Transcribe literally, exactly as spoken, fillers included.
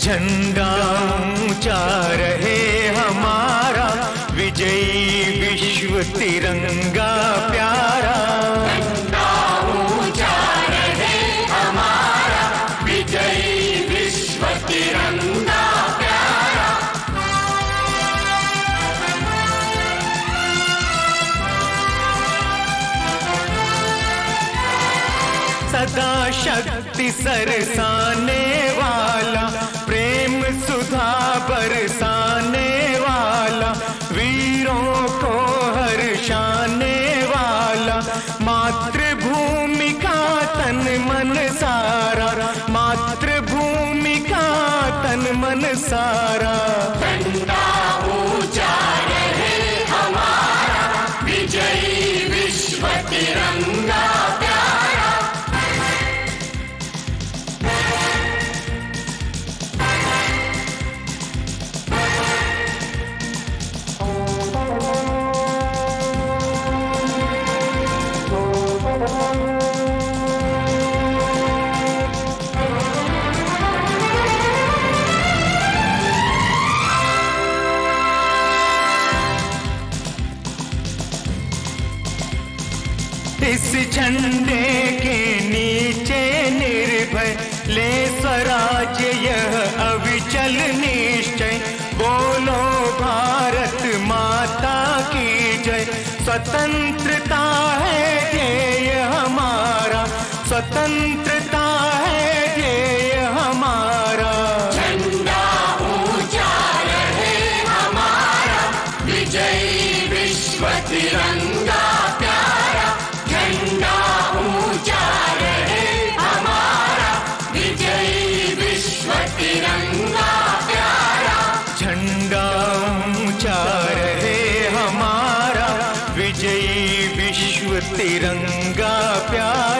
झंडा ऊंचा रहे हमारा, विजयी विश्व तिरंगा प्यारा। झंडा ऊंचा रहे हमारा, विजयी विश्व तिरंगा प्यारा। सदा शक्ति सरसाने वाला, प्रेम सुधा बरसाने वाला, वीरों को हर्षाने वाला, मातृभूमि का तन मन सारा, मातृभूमि का तन मन सारा। झंडा ऊंचा रहे हमारा, विजयी विश्व तिरंगा प्यारा। इस झंडे के नीचे निर्भय ले स्वराज्य यह अविचल निश्चय। बोलो भारत माता की जय। स्वतंत्रता है ध्येय हमारा, स्वतंत्रता है ध्येय हमारा। झंडा ऊंचा रहे हमारा, विजयी विश्व तिरंगा प्यारा। झंडा ऊंचा रहे हमारा, विजयी विश्व तिरंगा प्यारा। झंडा ऊंचा रहे हमारा, विजयी विश्व तिरंगा प्यारा।